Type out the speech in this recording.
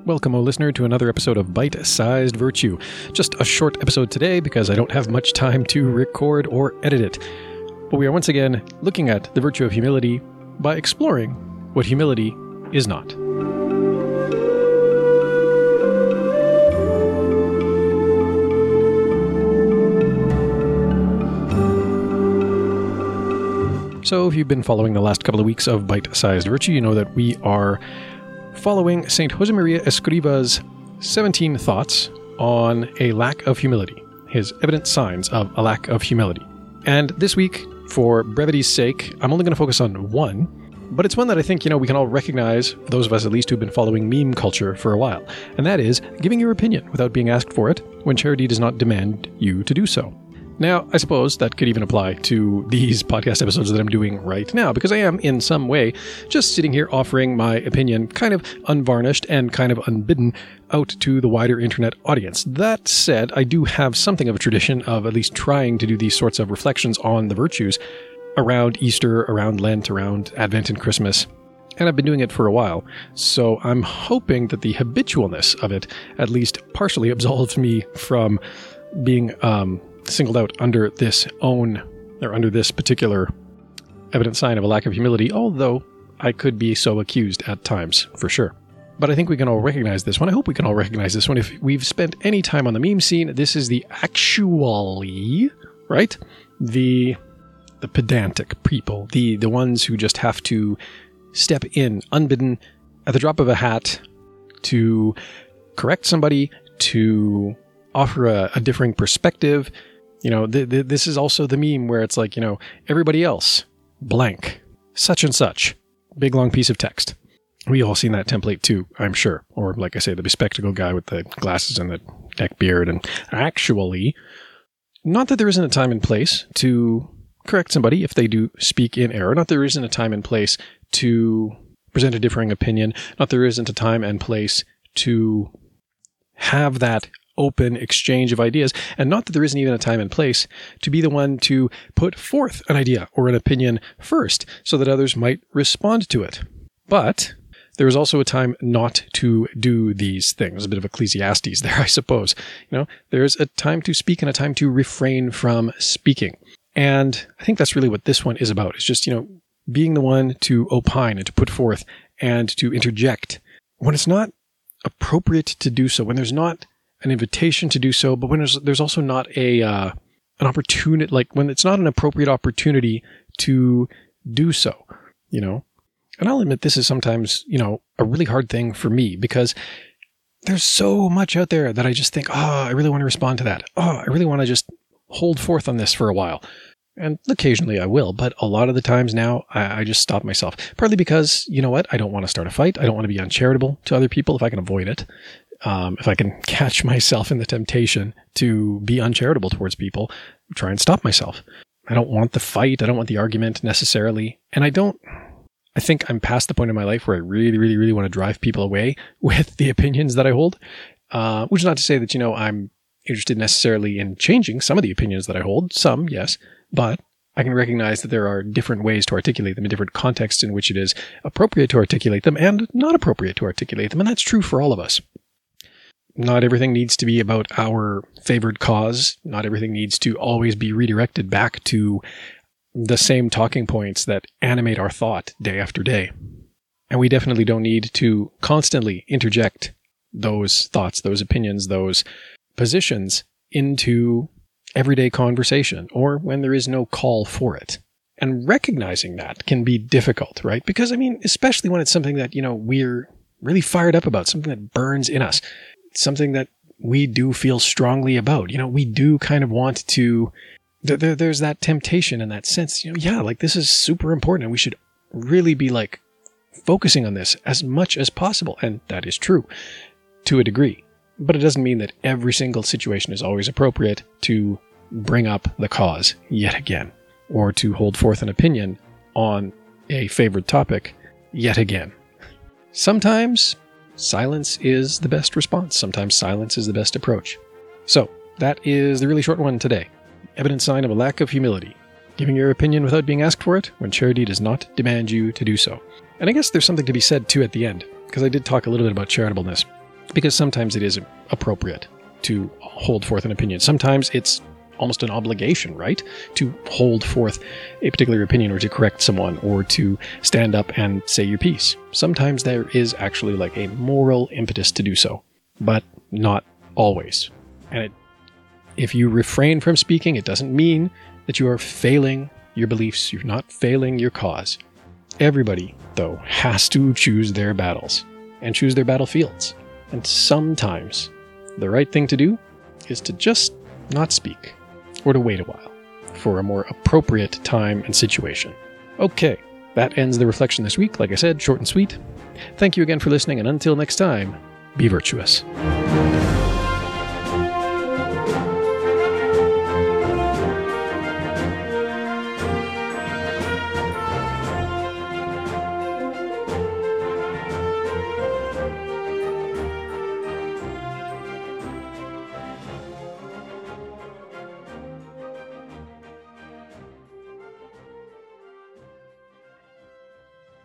Welcome, O listener, to another episode of Bite-Sized Virtue. Just a short episode today because I don't have much time to record or edit it. But we are once again looking at the virtue of humility by exploring what humility is not. So if you've been following the last couple of weeks of Bite-Sized Virtue, you know that we are following St. Josemaria Escriva's 17 thoughts on a lack of humility, his evident signs of a lack of humility. And this week, for brevity's sake, I'm only going to focus on one, but it's one that I think, we can all recognize, those of us at least who've been following meme culture for a while, and that is giving your opinion without being asked for it when charity does not demand you to do so. Now, I suppose that could even apply to these podcast episodes that I'm doing right now, because I am, in some way, just sitting here offering my opinion, kind of unvarnished and kind of unbidden, out to the wider internet audience. That said, I do have something of a tradition of at least trying to do these sorts of reflections on the virtues around Easter, around Lent, around Advent and Christmas. And I've been doing it for a while, so I'm hoping that the habitualness of it at least partially absolves me from being singled out under this particular evident sign of a lack of humility, although I could be so accused at times, for sure. But I think we can all recognize this one. I hope we can all recognize this one. If we've spent any time on the meme scene, this is the pedantic people, the ones who just have to step in unbidden at the drop of a hat to correct somebody, to offer a differing perspective. This is also the meme where it's like, everybody else, blank, such and such, big long piece of text. We all seen that template too, I'm sure. Or like I say, the bespectacled guy with the glasses and the neck beard. And actually, not that there isn't a time and place to correct somebody if they do speak in error. Not that there isn't a time and place to present a differing opinion. Not that there isn't a time and place to have that open exchange of ideas, and not that there isn't even a time and place to be the one to put forth an idea or an opinion first so that others might respond to it. But there is also a time not to do these things. A bit of Ecclesiastes there, I suppose. There's a time to speak and a time to refrain from speaking. And I think that's really what this one is about. It's just, being the one to opine and to put forth and to interject when it's not appropriate to do so, when there's not an invitation to do so, but when there's also not an opportunity, like when it's not an appropriate opportunity to do so, And I'll admit this is sometimes, a really hard thing for me because there's so much out there that I just think, I really want to respond to that. I really want to just hold forth on this for a while. And occasionally I will, but a lot of the times now I just stop myself. Partly because, I don't want to start a fight. I don't want to be uncharitable to other people if I can avoid it. If I can catch myself in the temptation to be uncharitable towards people, try and stop myself. I don't want the fight. I don't want the argument necessarily. And I think I'm past the point in my life where I really, really, really want to drive people away with the opinions that I hold. Which is not to say that, I'm interested necessarily in changing some of the opinions that I hold. Some, yes. But I can recognize that there are different ways to articulate them in different contexts in which it is appropriate to articulate them and not appropriate to articulate them. And that's true for all of us. Not everything needs to be about our favored cause. Not everything needs to always be redirected back to the same talking points that animate our thought day after day. And we definitely don't need to constantly interject those thoughts, those opinions, those positions into everyday conversation or when there is no call for it. And recognizing that can be difficult, right? Because, especially when it's something that, we're really fired up about, something that burns in us. Something that we do feel strongly about. We do kind of want to, there's that temptation and that sense, this is super important and we should really be focusing on this as much as possible. And that is true to a degree, but it doesn't mean that every single situation is always appropriate to bring up the cause yet again, or to hold forth an opinion on a favored topic yet again. Sometimes silence is the best response. Sometimes silence is the best approach. So, that is the really short one today. Evident sign of a lack of humility. Giving your opinion without being asked for it when charity does not demand you to do so. And I guess there's something to be said too at the end, because I did talk a little bit about charitableness. Because sometimes it is appropriate to hold forth an opinion. Sometimes it's almost an obligation, right? To hold forth a particular opinion or to correct someone or to stand up and say your piece. Sometimes there is actually like a moral impetus to do so, but not always. And if you refrain from speaking, it doesn't mean that you are failing your beliefs. You're not failing your cause. Everybody, though, has to choose their battles and choose their battlefields. And sometimes the right thing to do is to just not speak, or to wait a while for a more appropriate time and situation. Okay, that ends the reflection this week. Like I said, short and sweet. Thank you again for listening, and until next time, be virtuous.